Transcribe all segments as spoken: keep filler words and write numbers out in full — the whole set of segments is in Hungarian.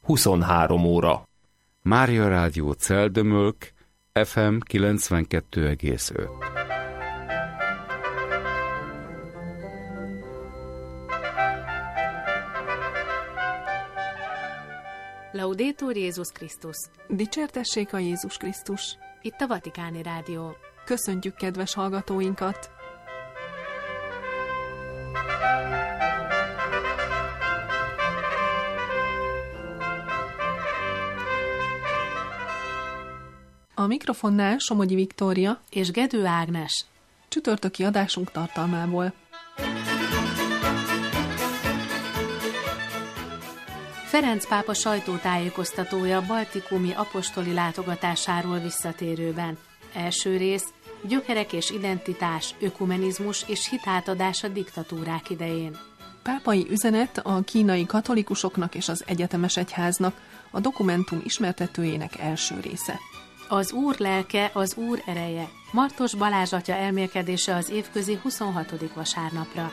huszonhárom óra. Mária Rádió Celdömölk, ef em kilencvenkettő egész öt. Laudetur Jézus Krisztus! Dicsértessék a Jézus Krisztus! Itt a Vatikáni Rádió. Köszöntjük kedves hallgatóinkat! A mikrofonnál Somogyi Viktória és Gedő Ágnes. Csütörtöki adásunk tartalmából. Ferenc pápa sajtótájékoztatója baltikumi apostoli látogatásáról visszatérőben. Első rész: gyökerek és identitás, ökumenizmus és hitátadás a diktatúrák idején. Pápai üzenet a kínai katolikusoknak és az egyetemes egyháznak, a dokumentum ismertetőjének első része. Az Úr lelke, az Úr ereje. Martos Balázs atya elmélkedése az évközi huszonhatodik vasárnapra.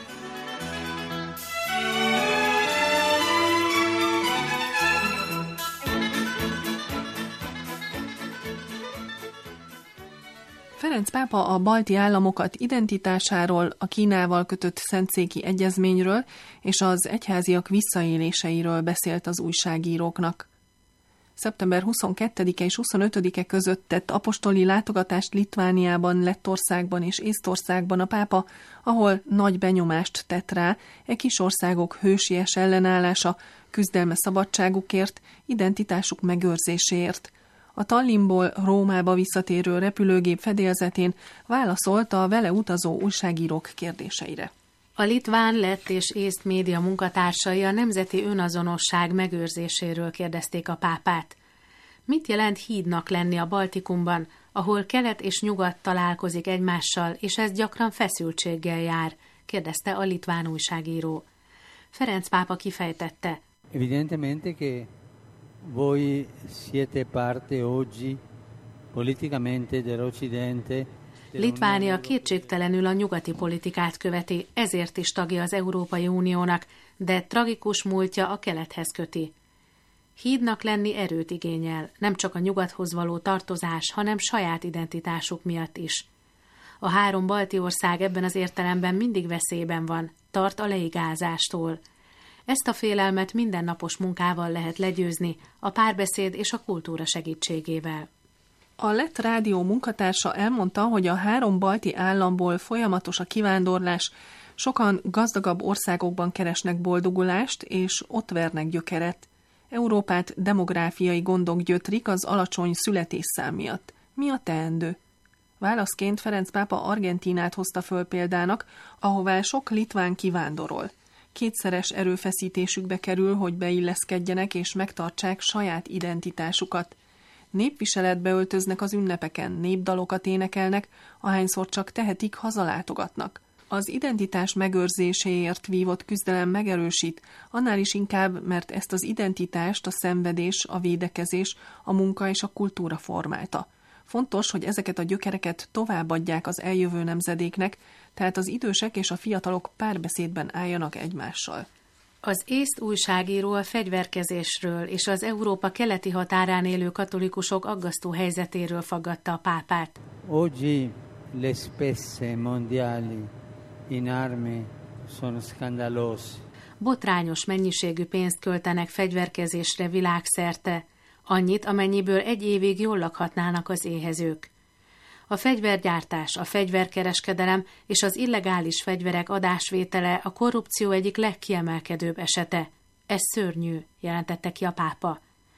Ferenc pápa a balti államokat identitásáról, a Kínával kötött szentszéki egyezményről és az egyháziak visszaéléseiről beszélt az újságíróknak. szeptember huszonkettedike és huszonötödike között tett apostoli látogatást Litvániában, Lettországban és Észtországban a pápa, ahol nagy benyomást tett rá e kis országok hősies ellenállása, küzdelme szabadságukért, identitásuk megőrzéséért. A Tallinnból Rómába visszatérő repülőgép fedélzetén válaszolt a vele utazó újságírók kérdéseire. A litván, lett és észt média munkatársai a nemzeti önazonosság megőrzéséről kérdezték a pápát. Mit jelent hídnak lenni a Baltikumban, ahol kelet és nyugat találkozik egymással, és ez gyakran feszültséggel jár? Kérdezte a litván újságíró. Ferenc pápa kifejtette. Evidentemente che voi siete parte oggi politicamente dell'Occidente. Litvánia kétségtelenül a nyugati politikát követi, ezért is tagja az Európai Uniónak, de tragikus múltja a kelethez köti. Hídnak lenni erőt igényel, nem csak a nyugathoz való tartozás, hanem saját identitásuk miatt is. A három balti ország ebben az értelemben mindig veszélyben van, tart a leigázástól. Ezt a félelmet mindennapos munkával lehet legyőzni, a párbeszéd és a kultúra segítségével. A lett rádió munkatársa elmondta, hogy a három balti államból folyamatos a kivándorlás, sokan gazdagabb országokban keresnek boldogulást, és ott vernek gyökeret. Európát demográfiai gondok gyötrik az alacsony születésszám miatt. Mi a teendő? Válaszként Ferenc pápa Argentínát hozta föl példának, ahová sok litván kivándorol. Kétszeres erőfeszítésükbe kerül, hogy beilleszkedjenek és megtartsák saját identitásukat. Népviseletbe öltöznek az ünnepeken, népdalokat énekelnek, ahányszor csak tehetik, hazalátogatnak. Az identitás megőrzéséért vívott küzdelem megerősít, annál is inkább, mert ezt az identitást a szenvedés, a védekezés, a munka és a kultúra formálta. Fontos, hogy ezeket a gyökereket továbbadják az eljövő nemzedéknek, tehát az idősek és a fiatalok párbeszédben álljanak egymással. Az észt újságíró a fegyverkezésről és az Európa keleti határán élő katolikusok aggasztó helyzetéről faggatta a pápát. Oggi le spese mondiali in armi sono scandalose. Botrányos mennyiségű pénzt költenek fegyverkezésre világszerte, annyit, amennyiből egy évig jól lakhatnának az éhezők. A fegyvergyártás, a fegyverkereskedelem és az illegális fegyverek adásvétele a korrupció egyik legkiemelkedőbb esete. Ez szörnyű, jelentette ki a pápa.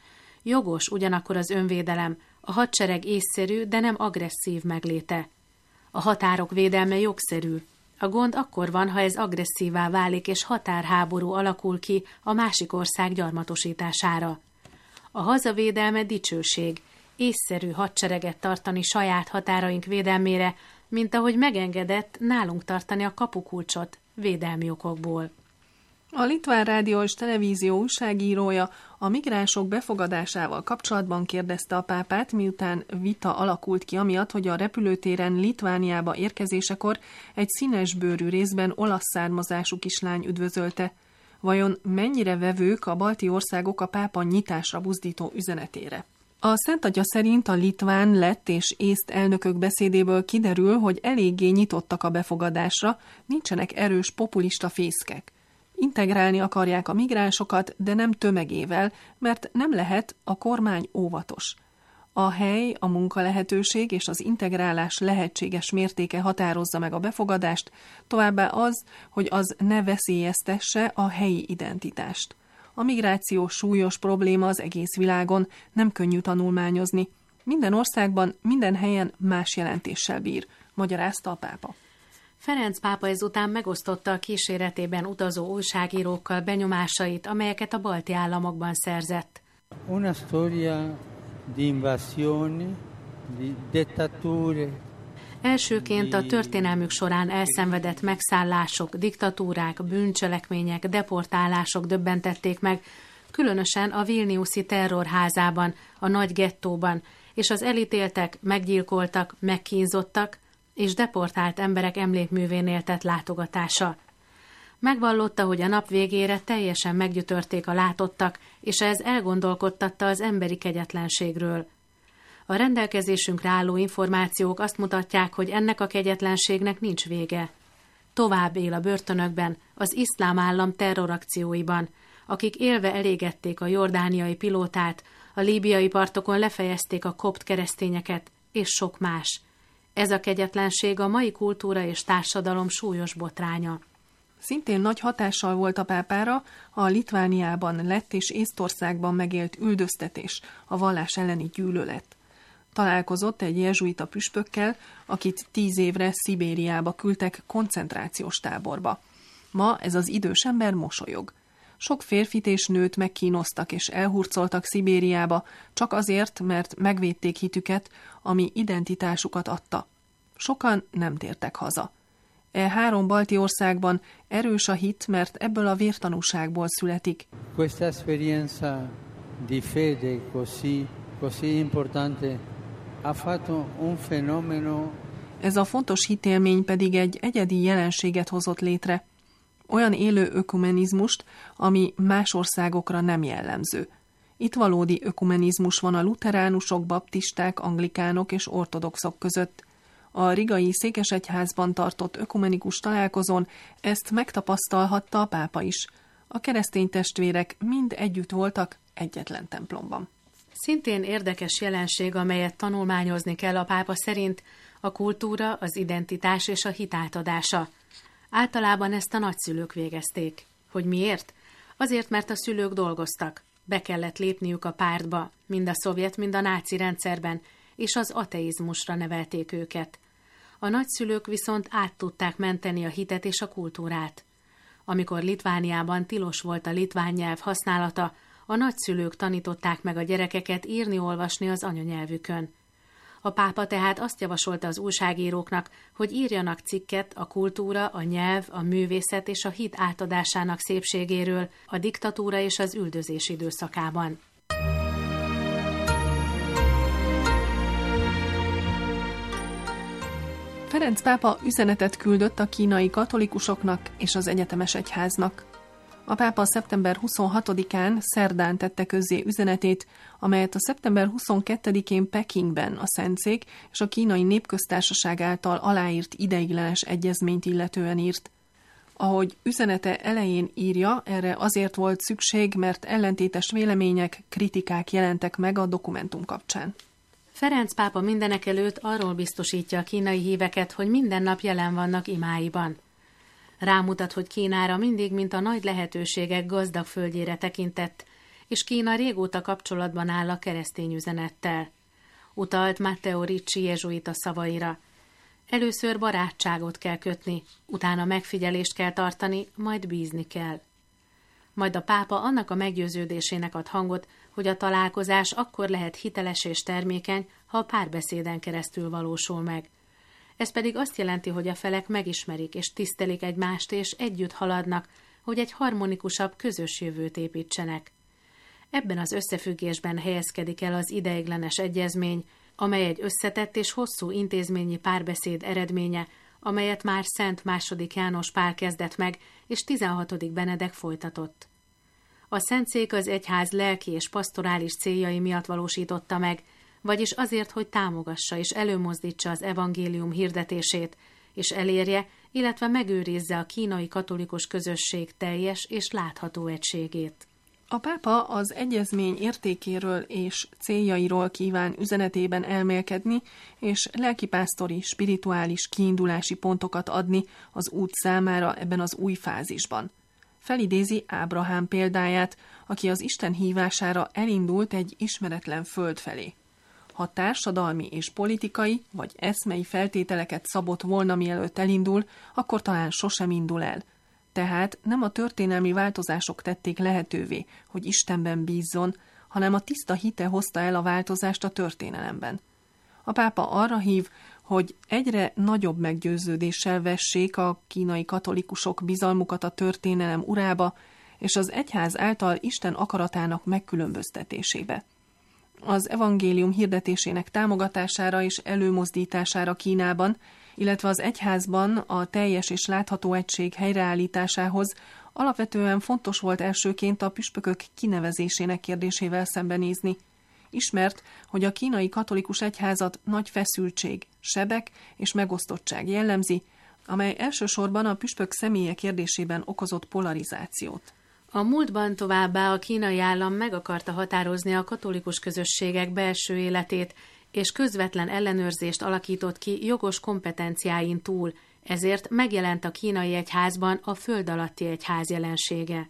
Jogos ugyanakkor az önvédelem, a hadsereg észszerű, de nem agresszív megléte. A határok védelme jogszerű. A gond akkor van, ha ez agresszívá válik és határháború alakul ki a másik ország gyarmatosítására. A hazavédelme dicsőség, észszerű hadsereget tartani saját határaink védelmére, mint ahogy megengedett nálunk tartani a kapukulcsot védelmi okokból. A Litván Rádió és Televízió újságírója a migránsok befogadásával kapcsolatban kérdezte a pápát, miután vita alakult ki amiatt, hogy a repülőtéren Litvániába érkezésekor egy színesbőrű részben olasz származású kislány üdvözölte. Vajon mennyire vevők a balti országok a pápa nyitásra buzdító üzenetére? A Szent Atya szerint a litván, lett és észt elnökök beszédéből kiderül, hogy eléggé nyitottak a befogadásra, nincsenek erős populista fészkek. Integrálni akarják a migránsokat, de nem tömegével, mert nem lehet, a kormány óvatos. A hely, a munkalehetőség és az integrálás lehetséges mértéke határozza meg a befogadást, továbbá az, hogy az ne veszélyeztesse a helyi identitást. A migráció súlyos probléma az egész világon, nem könnyű tanulmányozni. Minden országban, minden helyen más jelentéssel bír, magyarázta a pápa. Ferenc pápa ezután megosztotta a kíséretében utazó újságírókkal benyomásait, amelyeket a balti államokban szerzett. Una storia di invasioni, di dittature. Elsőként a történelmük során elszenvedett megszállások, diktatúrák, bűncselekmények, deportálások döbbentették meg, különösen a vilniuszi terrorházában, a nagy gettóban, és az elítéltek, meggyilkoltak, megkínzottak és deportált emberek emlékművénél tett látogatása. Megvallotta, hogy a nap végére teljesen meggyötörték a látottak, és ez elgondolkodtatta az emberi kegyetlenségről. A rendelkezésünkre álló információk azt mutatják, hogy ennek a kegyetlenségnek nincs vége. Tovább él a börtönökben, az iszlám állam terrorakcióiban, akik élve elégették a jordániai pilótát, a líbiai partokon lefejezték a kopt keresztényeket, és sok más. Ez a kegyetlenség a mai kultúra és társadalom súlyos botránya. Szintén nagy hatással volt a pápára a Litvániában, Lett és Észtországban megélt üldöztetés, a vallás elleni gyűlölet. Találkozott egy jezsuita püspökkel, akit tíz évre Szibériába küldtek koncentrációs táborba. Ma ez az idős ember mosolyog. Sok férfit és nőt megkínoztak és elhurcoltak Szibériába, csak azért, mert megvédték hitüket, ami identitásukat adta. Sokan nem tértek haza. E három balti országban erős a hit, mert ebből a vértanúságból születik. Questa esperienza di fede così, così importante ha fatto un fenomeno. Ez a fontos hitélmény pedig egy egyedi jelenséget hozott létre. Olyan élő ökumenizmust, ami más országokra nem jellemző. Itt valódi ökumenizmus van a luteránusok, baptisták, anglikánok és ortodoxok között. A rigai székesegyházban tartott ökumenikus találkozón ezt megtapasztalhatta a pápa is. A keresztény testvérek mind együtt voltak egyetlen templomban. Szintén érdekes jelenség, amelyet tanulmányozni kell a pápa szerint, a kultúra, az identitás és a hit átadása. Általában ezt a nagyszülők végezték. Hogy miért? Azért, mert a szülők dolgoztak. Be kellett lépniük a pártba, mind a szovjet, mind a náci rendszerben, és az ateizmusra nevelték őket. A nagyszülők viszont át tudták menteni a hitet és a kultúrát. Amikor Litvániában tilos volt a litván nyelv használata, a nagyszülők tanították meg a gyerekeket írni-olvasni az anyanyelvükön. A pápa tehát azt javasolta az újságíróknak, hogy írjanak cikket a kultúra, a nyelv, a művészet és a hit átadásának szépségéről a diktatúra és az üldözés időszakában. Ferenc pápa üzenetet küldött a kínai katolikusoknak és az egyetemes egyháznak. A pápa szeptember huszonhatodikán szerdán tette közzé üzenetét, amelyet a szeptember huszonkettedikén Pekingben a Szentszék és a Kínai Népköztársaság által aláírt ideiglenes egyezményt illetően írt. Ahogy üzenete elején írja, erre azért volt szükség, mert ellentétes vélemények, kritikák jelentek meg a dokumentum kapcsán. Ferenc pápa mindenekelőtt arról biztosítja a kínai híveket, hogy minden nap jelen vannak imáiban. Rámutat, hogy Kínára mindig, mint a nagy lehetőségek gazdag földjére tekintett, és Kína régóta kapcsolatban áll a keresztény üzenettel. Utalt Matteo Ricci jezsuita szavaira. Először barátságot kell kötni, utána megfigyelést kell tartani, majd bízni kell. Majd a pápa annak a meggyőződésének ad hangot, hogy a találkozás akkor lehet hiteles és termékeny, ha a párbeszéden keresztül valósul meg. Ez pedig azt jelenti, hogy a felek megismerik és tisztelik egymást, és együtt haladnak, hogy egy harmonikusabb, közös jövőt építsenek. Ebben az összefüggésben helyezkedik el az ideiglenes egyezmény, amely egy összetett és hosszú intézményi párbeszéd eredménye, amelyet már Szent második János Pál kezdett meg, és tizenhatodik Benedek folytatott. A szentszék az egyház lelki és pastorális céljai miatt valósította meg, vagyis azért, hogy támogassa és előmozdítsa az evangélium hirdetését, és elérje, illetve megőrizze a kínai katolikus közösség teljes és látható egységét. A pápa az egyezmény értékéről és céljairól kíván üzenetében elmélkedni, és lelkipásztori, spirituális kiindulási pontokat adni az út számára ebben az új fázisban. Felidézi Ábrahám példáját, aki az Isten hívására elindult egy ismeretlen föld felé. Ha társadalmi és politikai vagy eszmei feltételeket szabott volna, mielőtt elindul, akkor talán sosem indul el. Tehát nem a történelmi változások tették lehetővé, hogy Istenben bízzon, hanem a tiszta hite hozta el a változást a történelemben. A pápa arra hív, hogy egyre nagyobb meggyőződéssel vessék a kínai katolikusok bizalmukat a történelem urába, és az egyház által Isten akaratának megkülönböztetésébe. Az evangélium hirdetésének támogatására és előmozdítására Kínában, illetve az egyházban a teljes és látható egység helyreállításához alapvetően fontos volt elsőként a püspökök kinevezésének kérdésével szembenézni. Ismert, hogy a kínai katolikus egyházat nagy feszültség, sebek és megosztottság jellemzi, amely elsősorban a püspök személye kérdésében okozott polarizációt. A múltban továbbá a kínai állam meg akarta határozni a katolikus közösségek belső életét, és közvetlen ellenőrzést alakított ki jogos kompetenciáin túl, ezért megjelent a kínai egyházban a föld alatti egyház jelensége.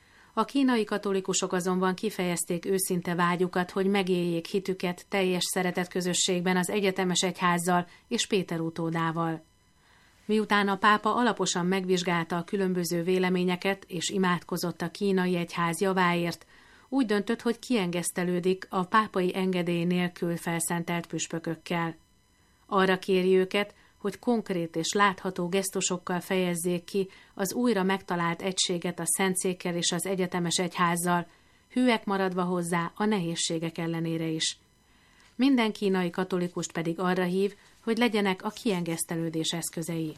A kínai katolikusok azonban kifejezték őszinte vágyukat, hogy megéljék hitüket teljes szeretetközösségben az egyetemes egyházzal és Péter utódával. Miután a pápa alaposan megvizsgálta a különböző véleményeket és imádkozott a kínai egyház javáért, úgy döntött, hogy kiengesztelődik a pápai engedély nélkül felszentelt püspökökkel. Arra kéri őket, hogy konkrét és látható gesztusokkal fejezzék ki az újra megtalált egységet a szentszékkel és az egyetemes egyházzal, hűek maradva hozzá a nehézségek ellenére is. Minden kínai katolikust pedig arra hív, hogy legyenek a kiengesztelődés eszközei.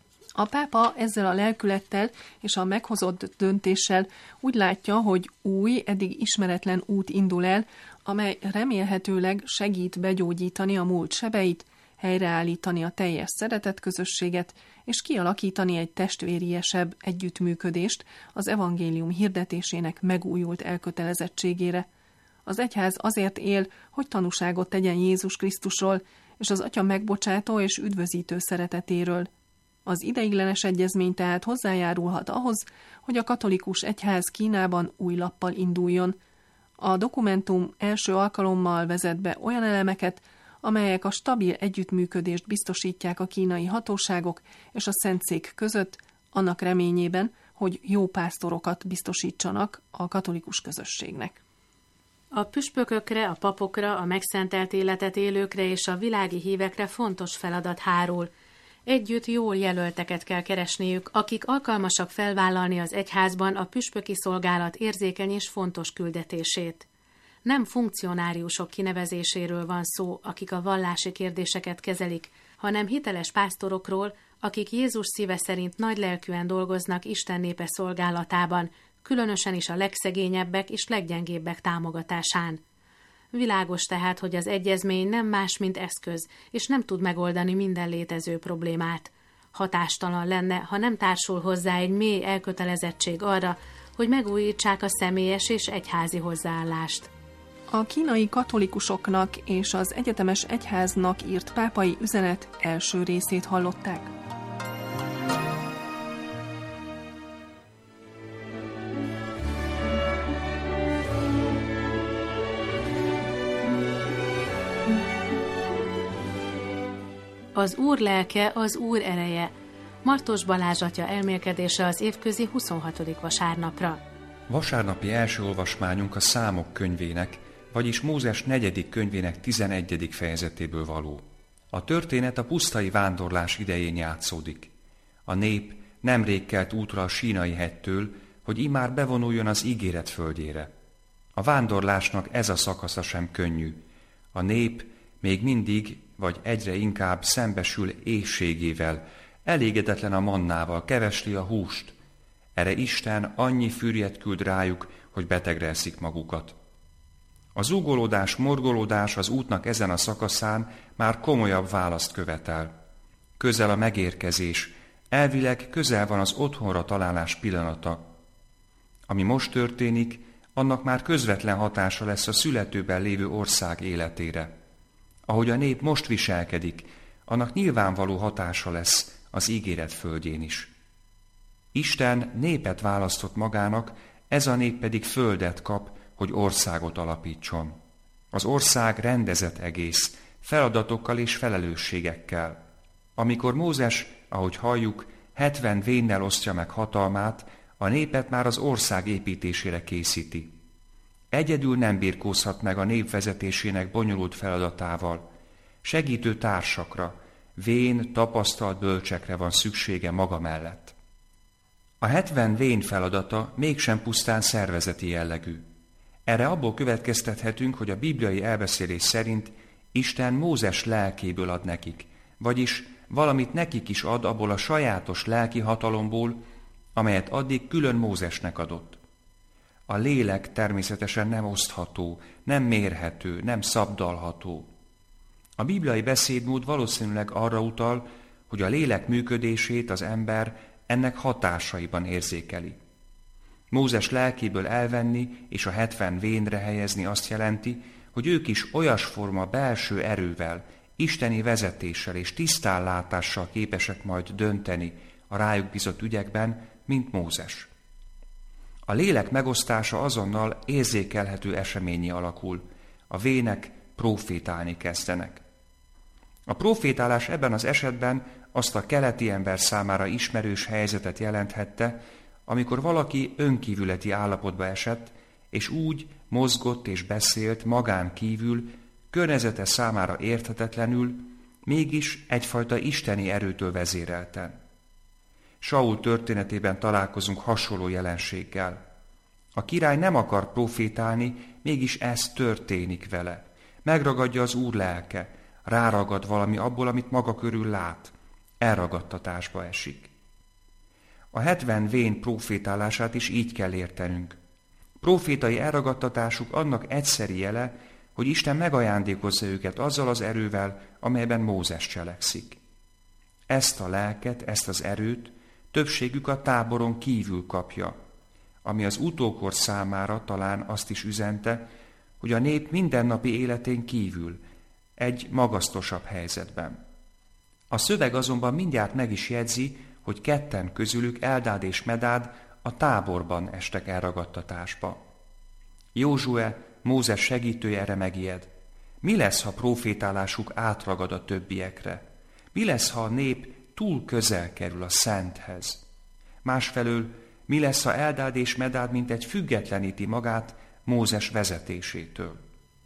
A pápa ezzel a lelkülettel és a meghozott döntéssel úgy látja, hogy új, eddig ismeretlen út indul el, amely remélhetőleg segít begyógyítani a múlt sebeit, helyreállítani a teljes szeretetközösséget és kialakítani egy testvériesebb együttműködést az evangélium hirdetésének megújult elkötelezettségére. Az egyház azért él, hogy tanúságot tegyen Jézus Krisztusról és az Atya megbocsátó és üdvözítő szeretetéről. Az ideiglenes egyezmény tehát hozzájárulhat ahhoz, hogy a katolikus egyház Kínában új lappal induljon. A dokumentum első alkalommal vezet be olyan elemeket, amelyek a stabil együttműködést biztosítják a kínai hatóságok és a szentszék között, annak reményében, hogy jó pásztorokat biztosítsanak a katolikus közösségnek. A püspökökre, a papokra, a megszentelt életet élőkre és a világi hívekre fontos feladat hárul. Együtt jól jelölteket kell keresniük, akik alkalmasak felvállalni az egyházban a püspöki szolgálat érzékeny és fontos küldetését. Nem funkcionáriusok kinevezéséről van szó, akik a vallási kérdéseket kezelik, hanem hiteles pásztorokról, akik Jézus szíve szerint nagylelkűen dolgoznak Isten népe szolgálatában, különösen is a legszegényebbek és leggyengébbek támogatásán. Világos tehát, hogy az egyezmény nem más, mint eszköz, és nem tud megoldani minden létező problémát. Hatástalan lenne, ha nem társul hozzá egy mély elkötelezettség arra, hogy megújítsák a személyes és egyházi hozzáállást. A kínai katolikusoknak és az egyetemes egyháznak írt pápai üzenet első részét hallották. Az Úr lelke, az Úr ereje. Martos Balázs atya elmélkedése az évközi huszonhatodik vasárnapra. Vasárnapi első olvasmányunk a Számok könyvének, vagyis Mózes negyedik könyvének tizenegyedik fejezetéből való. A történet a pusztai vándorlás idején játszódik. A nép nemrég kelt útra a Sínai hegytől, hogy immár bevonuljon az ígéret földjére. A vándorlásnak ez a szakasza sem könnyű. A nép még mindig, vagy egyre inkább szembesül éhségével, Elégedetlen a mannával, kevesli a húst. Erre Isten annyi fürjet küld rájuk, hogy betegre eszik magukat. A zúgolódás, morgolódás az útnak ezen a szakaszán már komolyabb választ követel. Közel a megérkezés, elvileg közel van az otthonra találás pillanata. Ami most történik, annak már közvetlen hatása lesz a születőben lévő ország életére. Ahogy a nép most viselkedik, annak nyilvánvaló hatása lesz az ígéret földjén is. Isten népet választott magának, ez a nép pedig földet kap, hogy országot alapítson. Az ország rendezett egész, feladatokkal és felelősségekkel. Amikor Mózes, ahogy halljuk, hetven vénnel osztja meg hatalmát, a népet már az ország építésére készíti. Egyedül nem birkózhat meg a nép vezetésének bonyolult feladatával. Segítő társakra, vén, tapasztalt bölcsekre van szüksége maga mellett. A hetven vén feladata mégsem pusztán szervezeti jellegű. Erre abból következtethetünk, hogy a bibliai elbeszélés szerint Isten Mózes lelkéből ad nekik, vagyis valamit nekik is ad abból a sajátos lelki hatalomból, amelyet addig külön Mózesnek adott. A lélek természetesen nem osztható, nem mérhető, nem szabdalható. A bibliai beszédmód valószínűleg arra utal, hogy a lélek működését az ember ennek hatásaiban érzékeli. Mózes lelkéből elvenni és a hetven vénre helyezni azt jelenti, hogy ők is olyasforma belső erővel, isteni vezetéssel és tisztánlátással képesek majd dönteni a rájuk bizott ügyekben, mint Mózes. A lélek megosztása azonnal érzékelhető eseményé alakul, a vének profétálni kezdenek. A profétálás ebben az esetben azt a keleti ember számára ismerős helyzetet jelenthette, amikor valaki önkívületi állapotba esett, és úgy mozgott és beszélt magán kívül, környezete számára érthetetlenül, mégis egyfajta isteni erőtől vezérelten. Saul történetében találkozunk hasonló jelenséggel. A király nem akar profétálni, mégis ez történik vele. Megragadja az Úr lelke, ráragad valami abból, amit maga körül lát, elragadtatásba esik. A hetven vén profétálását is így kell értenünk. Profétai elragadtatásuk annak egyszeri jele, hogy Isten megajándékozza őket azzal az erővel, amelyben Mózes cselekszik. Ezt a lelket, ezt az erőt többségük a táboron kívül kapja, ami az utókor számára talán azt is üzente, hogy a nép mindennapi életén kívül, egy magasztosabb helyzetben. A szöveg azonban mindjárt meg is jegyzi, hogy ketten közülük, Eldád és Medád, a táborban estek elragadtatásba. Józsue, Mózes segítője erre megijed. Mi lesz, ha profétálásuk átragad a többiekre? Mi lesz, ha a nép túl közel kerül a Szenthez? Másfelől, mi lesz, ha Eldád és Medád mintegy függetleníti magát Mózes vezetésétől?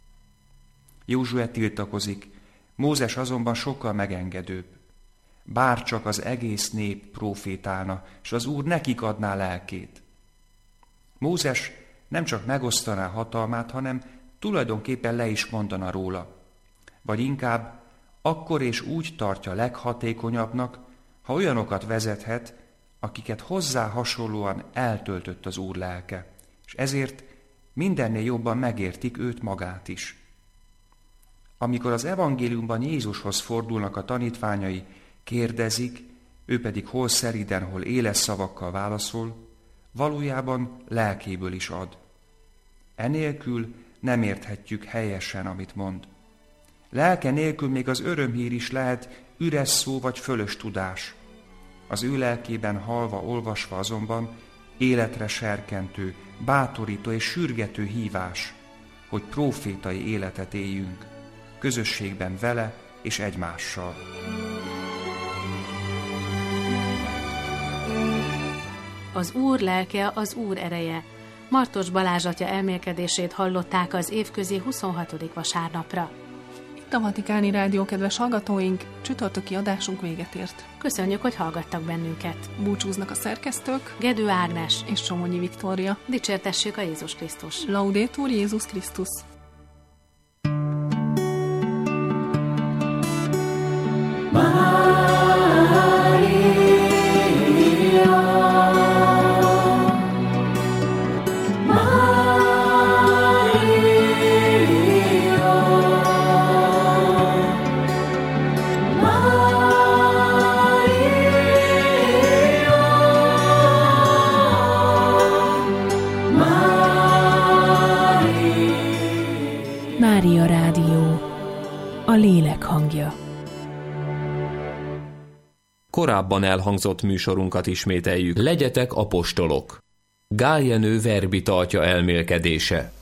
Józsue tiltakozik, Mózes azonban sokkal megengedőbb. Bárcsak az egész nép profétálna, és az Úr nekik adná lelkét. Mózes nem csak megosztaná hatalmát, hanem tulajdonképpen le is mondana róla. Vagy inkább akkor és úgy tartja leghatékonyabbnak, ha olyanokat vezethet, akiket hozzá hasonlóan eltöltött az Úr lelke, és ezért mindennél jobban megértik őt magát is. Amikor az evangéliumban Jézushoz fordulnak a tanítványai, kérdezik, ő pedig hol szeriden, hol éles szavakkal válaszol, valójában lelkéből is ad. Enélkül nem érthetjük helyesen, amit mond. Lelke nélkül még az örömhír is lehet üres szó vagy fölös tudás. Az ő lelkében halva, olvasva azonban életre serkentő, bátorító és sürgető hívás, hogy prófétai életet éljünk, közösségben vele és egymással. Az Úr lelke az Úr ereje. Martos Balázs atya elmélkedését hallották az évközi huszonhatodik vasárnapra. Itt a Vatikáni Rádió, kedves hallgatóink, csütörtöki adásunk véget ért. Köszönjük, hogy hallgattak bennünket. Búcsúznak a szerkesztők, Gedő Ágnes és Somogyi Viktória. Dicsértessük a Jézus Krisztus. Laudetur Jézus Krisztus. Maria. Mária Rádió, a lélek hangja. Korábban elhangzott műsorunkat ismételjük. Legyetek apostolok. Gál Jenő verbi tartja elmélkedése.